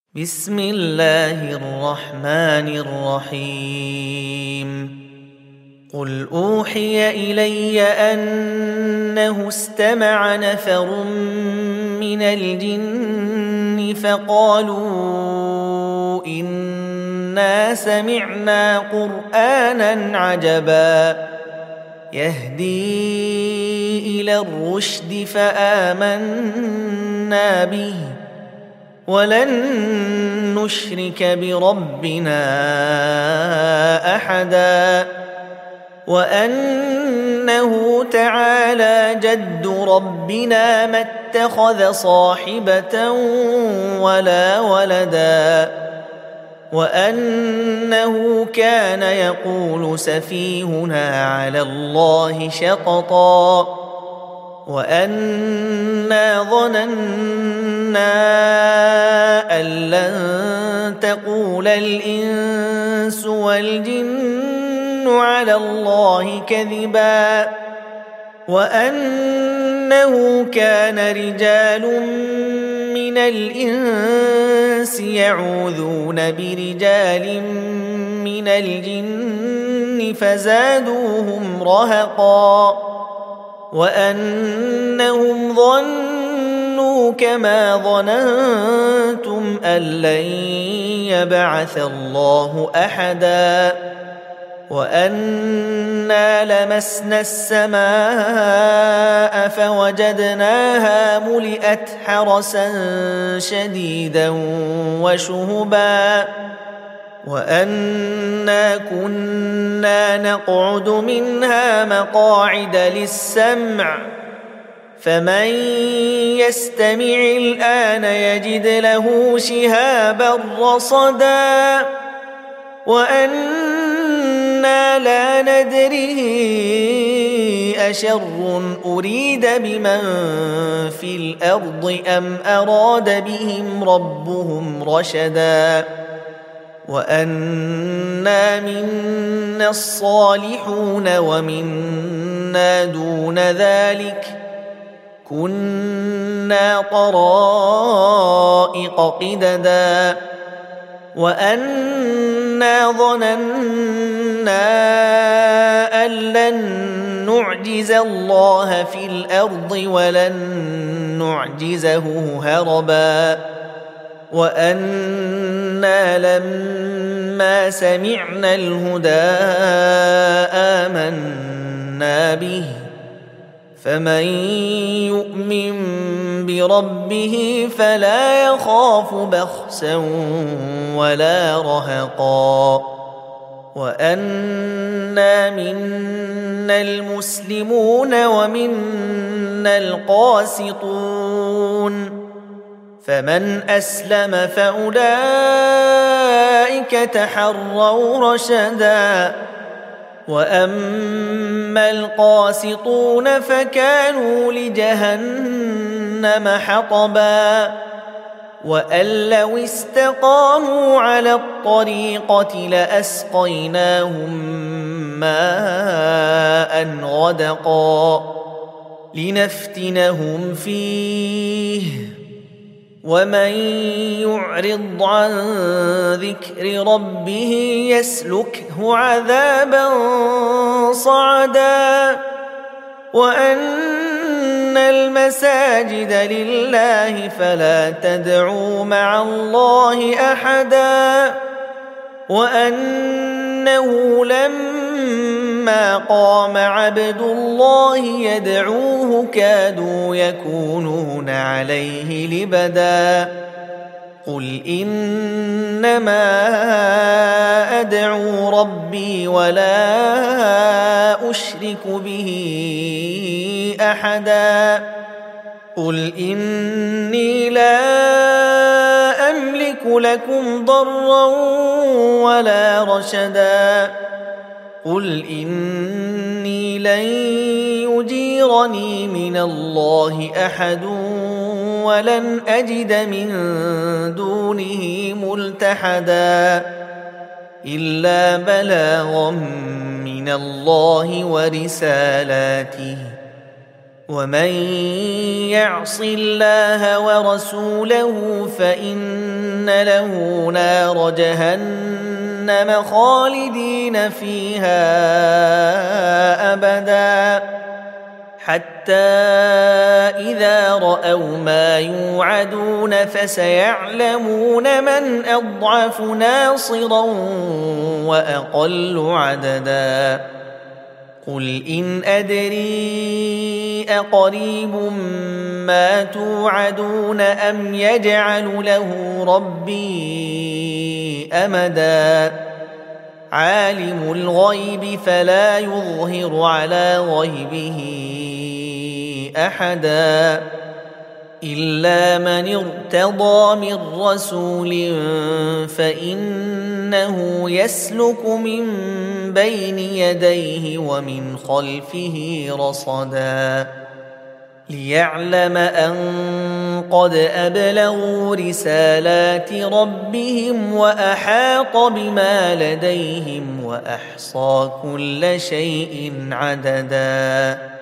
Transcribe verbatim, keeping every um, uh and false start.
بسم الله الرحمن الرحيم قل أوحي إلي أنه استمع نفر من الجن فقالوا إنا سمعنا قرآنا عجبا يهدي إلى الرشد فآمنا به ولن نشرك بربنا أحدا وأنه تعالى جد ربنا ما اتخذ صاحبة ولا ولدا وأنه كان يقول سفيهنا على الله شططا وأنا ظننا أن لن تقول الإنس والجن على الله كذبا وأنه كان رجال من الإنس يعوذون برجال من الجن فزادوهم رهقا وأنهم ظنوا كما ظننتم أن لن يبعث الله أحدا وأنا لمسنا السماء فوجدناها ملئت حرسا شديدا وشهبا وأنا كنا نقعد منها مقاعد للسمع فمن يستمع الآن يجد له شهابا رصدا وأنا لا ندري أشر أريد بمن في الأرض أم أراد بهم ربهم رشدا وأنا منا الصالحون ومنا دون ذلك كنا طرائق قددا وأنا ظننا أن لن نعجز الله في الأرض ولن نعجزه هربا وأنا لما سمعنا الهدى آمنا به فمن يؤمن بربه فلا يخاف بخسا ولا رهقا وأنا منا المسلمون ومنا القاسطون فمن أسلم فأولئك تحروا رشدا وأما القاسطون فكانوا لجهنم حطبا وأن لو استقاموا على الطريقة لأسقيناهم ماء غدقا لنفتنهم فيه ومن يعرض عن ذكر ربه يسلكه عذابا صعدا وأن المساجد لله فلا تدعوا مع الله أحدا وأنه لما قام عبد الله يدعوه كادوا يكونون عليه لبدا قل إنما أدعو ربي ولا أشرك به أحدا قل إني لا أملك لكم ضرا ولا رشدا قل إني لن يجيرني من الله أحد ولن أجد من دونه ملتحدا إلا بلاغا من الله ورسالاته ومن يعص الله ورسوله فإن له نار جهنم خالدين فيها أبدا حتى إذا رأوا ما يوعدون فسيعلمون من أضعف ناصرا وأقل عددا قل إن أدري أقريب ما توعدون أم يجعل له ربي أمدا عالم الغيب فلا يظهر على غيبه أحدا إلا من ارتضى من رسول فإنه يسلك من بين يديه ومن خلفه رصدا ليعلم أن قد أبلغوا رسالات ربهم وأحاط بما لديهم وأحصى كل شيء عددا